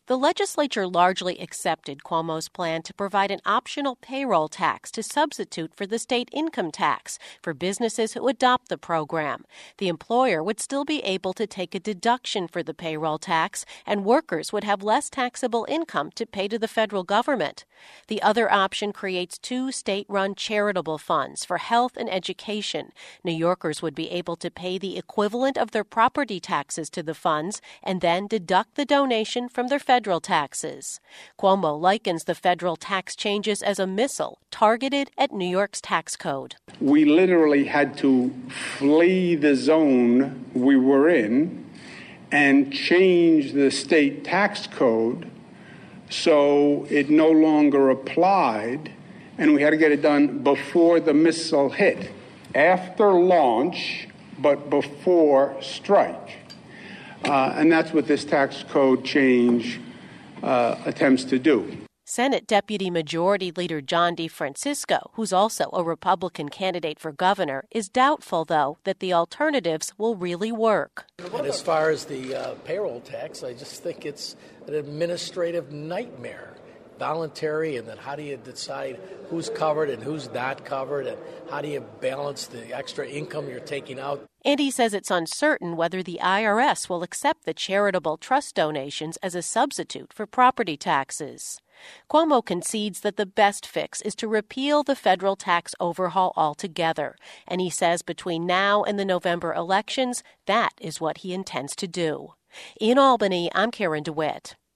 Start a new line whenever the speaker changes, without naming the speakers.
The legislature largely accepted Cuomo's plan to provide an optional payroll tax to substitute for the state income tax for businesses who adopt the program. The employer would still be able to take a deduction for the payroll tax, and workers would have less taxable income to pay to the federal government. The other option creates two state-run charitable funds for health and education. New Yorkers would be able to pay the equivalent of their property taxes to the funds and then deduct the donation from their federal taxes. Cuomo likens the federal tax changes as a missile targeted at New York's tax code.
We literally had to flee the zone we were in and change the state tax code so it no longer applied, and we had to get it done before the missile hit. After launch, but before strike. And that's what this tax code change attempts to do.
Senate Deputy Majority Leader John DeFrancisco, who's also a Republican candidate for governor, is doubtful, though, that the alternatives will really work.
And as far as the payroll tax, I just think it's an administrative nightmare. Voluntary, and then how do you decide who's covered and who's not covered, and how do you balance the extra income you're taking out?
And he says it's uncertain whether the IRS will accept the charitable trust donations as a substitute for property taxes. Cuomo concedes that the best fix is to repeal the federal tax overhaul altogether, and he says between now and the November elections, that is what he intends to do. In Albany, I'm Karen DeWitt.